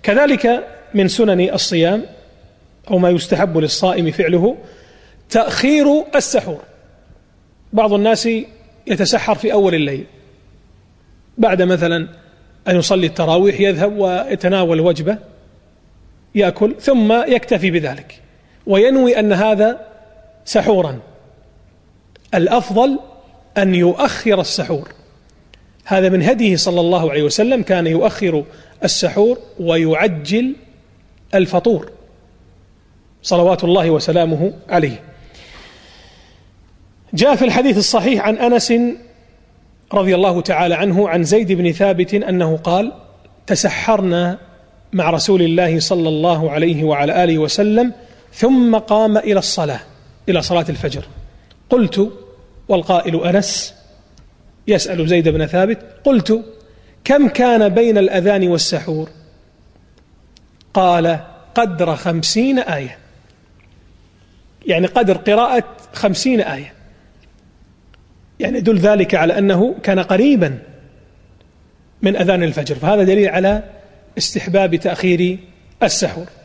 كذلك من سنن الصيام أو ما يستحب للصائم فعله تأخير السحور. بعض الناس يتسحر في أول الليل بعد مثلا أن يصلي التراويح، يذهب ويتناول وجبة يأكل ثم يكتفي بذلك وينوي أن هذا سحورا. الأفضل أن يؤخر السحور، هذا من هديه صلى الله عليه وسلم، كان يؤخر السحور ويعجل الفطور صلوات الله وسلامه عليه. جاء في الحديث الصحيح عن أنس رضي الله تعالى عنه عن زيد بن ثابت أنه قال: تسحرنا مع رسول الله صلى الله عليه وعلى آله وسلم ثم قام إلى الصلاة، إلى صلاة الفجر. قلت، والقائل أنس يسأل زيد بن ثابت، قلت: كم كان بين الأذان والسحور؟ قال: قدر 50 آية، يعني قدر قراءة 50 آية، يعني يدل ذلك على أنه كان قريبا من أذان الفجر. فهذا دليل على استحباب تأخير السحور.